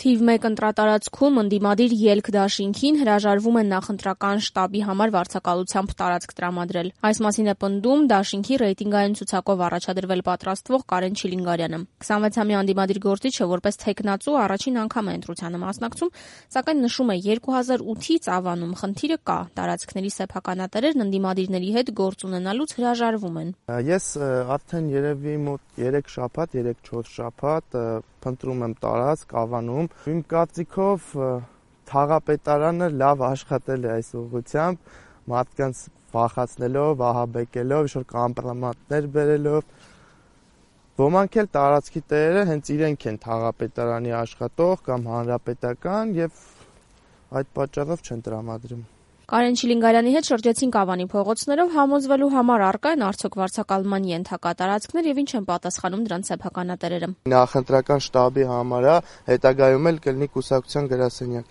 Թիվ 1 ընտրատարածքում ընդդիմադիր ելք դաշինքին հրաժարվում են նախընտրական շտաբի համար վարձակալությամբ տարածք տրամադրել։ Այս մասին է պնդում դաշինքի ռեյտինգային ցուցակով առաջադրվել պատրաստվող Կարեն Չիլինգարյանը։ 26-ամյա ընդդիմադիր գործիչը որպես թեկնածու առաջին անգամ է ընտրությանը մասնակցում, սակայն նշում է 2008-ից ավանում խնդիրը կա, տարածքների սեփականատերերն ընդդիմադիրների հետ գործ ունենալուց հրաժարվում են։ Ես արդեն երևի մոտ 3 շաբաթ, 3-4 շաբաթ փնտրում եմ տարածք Ավանում։ Իմ կարծիքով թաղապետարանը լավ աշխատել է այս ուղղությամբ, մարդկանց վախացնելով, ահաբեկելով, ինչ-որ կամպրոմատներ բերելով։ Ոմանք էլ տարածքի տերերը հենց իրենք են թաղապետարանի աշխատող կամ հանրապետական եւ այդ պատճառով չեն տրամադրում։ Կարեն Չիլինգարյանի հետ շրջեցինք Ավանի փողոցներով համոզվելու համար առկա են արդյոք վարձակալման ենթակա տարածքներ եւ ինչ են պատասխանում դրանց սեփականատերերը։ Նախընտրական շտաբի համար է, հետագայում էլ կլինի կուսակցության գրասենյակ։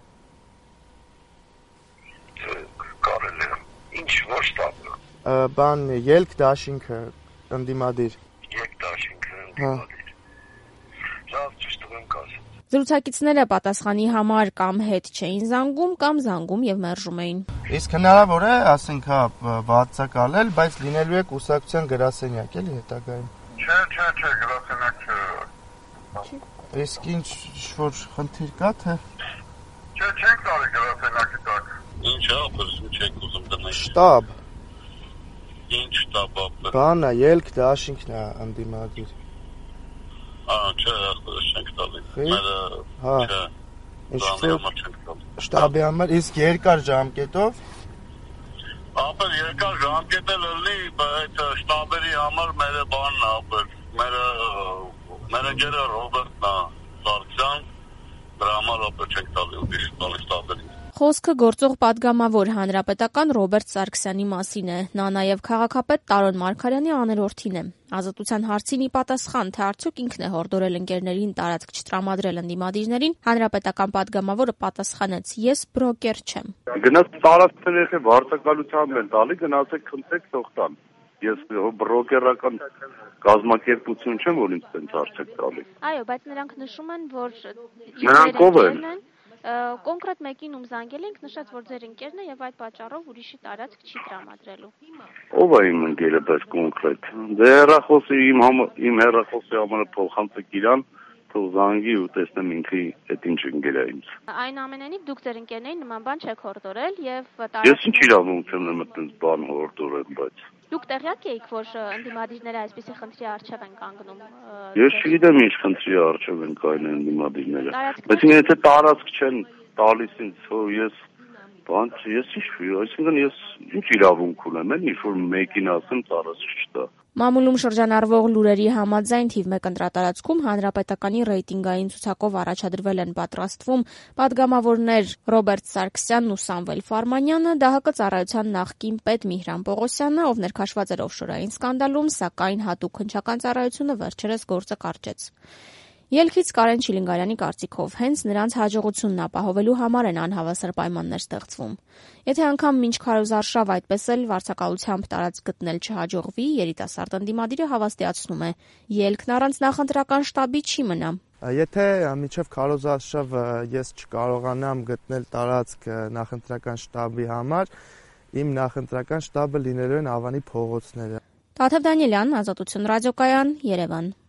Կարելի է։ Ինչ որ շտաբը։ Բան ելք դաշինքը ընդդիմադիր։ Ելք դաշինքը ընդդիմադիր։ Լավ, ճիշտ եմ կասում։ Զրուցակիցները պատասխանի համար կամ հետ չէին զանգում, կամ զանգում եւ մերժում էին։ Իսկ հնարավոր է, ասենք, վարձակալել, բայց լինելու է կուսակցության գրասենյակ, էլի հետագայում։ Չէ, գրասենյակ չէ։ Իսկ ինչ որ խնդիր կա, թե։ Չէ, չենք տարի գրասենյակի տակ։ Ինչ է, ապրում չեք ուզում դնել։ Շտաբ։ Ինչ շտաբ ապր։ Բանա, ելք դաշինքն է ընդդիմադիր։ Չէ, չենք տալի։ Մերը, չէ, դանի համար չենք տալի։ Շտաբի համար, իսկ երկար ժամկետով։ Ապր երկար ժամկետ էլ լի, այդ շտաբերի համար մերը բանն ապր, մեր ընկերը Ռոբերտն է, Սարգսյան, դրա համար ապր չենք տալի, ուրիշ տալի շտաբերին։ Խոսքը գործող պատգամավոր հանրապետական Ռոբերտ Սարգսյանի մասին է։ Նա նաև քաղաքապետ Տարոն Մարգարյանի աներորդին է։ Ազատության հարցին ի պատասխան, թե արդյոք ինքն է հորդորել ընկերներին տարածք չտրամադրել ընդդիմադիրներին, հանրապետական պատգամավորը պատասխանեց. «Ես բրոկեր չեմ»։ Գնաց տարածքների վարձակալությամբ են տալի, գնացեք խնդրեք թող տան։ Ես բրոկերական կազմակերպություն չեմ, որ ինձ տենց հարցեք տալի։ Այո, բայց նրանք նշում են, որ նրանք ով են։ Կոնկրետ մեկին ում զանգել ենք, նշած, որ ձեր ընկերն է եւ այդ պատճառով ուրիշի տարածք չի տրամադրելու։ Ով է իմ ընկերը պես կոնկրետ։ Դե հեռախոսի իմ հեռախոսի համարը փոխանցեք իրան, թող զանգի ու տեսնեմ ինքը այդ ինչ ընկեր է ինձ։ Այն ամենայնիվ դուք ձեր ընկերներին նման բան չեք հորդորել եւ Ես ինչ իրավունք չունեմ այդպես բան հորդորել, բայց Դուք տեղյակ եք, որ ընդդիմադիրները այսպիսի խնդրի առջև են կանգնում։ Ես չգիտեմ ինչ խնդրի առջև են կայուն ընդդիմադիրները։ Բայց եթե տարածք չեն տալիս ինձ, այսինքն ես ինչ իրավունք ունեմ, ինչ որ մեկին ասեմ տարածք չտա։ Մամուլում շրջանառվող լուրերի համաձայն թիվ 1 ընտրատարածքում հանրապետականի ռեյտինգային ցուցակով առաջադրվել են պատրաստվում պատգամավորներ Ռոբերտ Սարգսյանն ու Սամվել Ֆարմանյանը, ԴՀԿ ծառայության նախկին պետ Միհրան Պողոսյանը, ով ներքաշված էր օֆշորային սկանդալում, սակայն հատուկ հնչական ծառայությունը վերջերս գործը կարճեց։ Ելքից Կարեն Չիլինգարյանի կարծիքով հենց նրանց հաջողությունն ապահովելու համար են անհավասար պայմաններ ստեղծվում։ Եթե անգամ մինչ քարոզարշավ այդպես էլ վարձակալությամբ տարածք գտնել չհաջողվի, երիտասարդ ընդդիմադիրը հավաստիացնում է, ելքն առանց նախընտրական շտաբի չի մնա։ Եթե մինչև քարոզարշավ ես չկարողանամ գտնել տարածք նախընտրական շտաբի համար, իմ նախընտրական շտաբը լինելու են Ավանի փողոցները։ Տաթև Դանիելյան, Ազատություն ռադիոկայան, Երևան։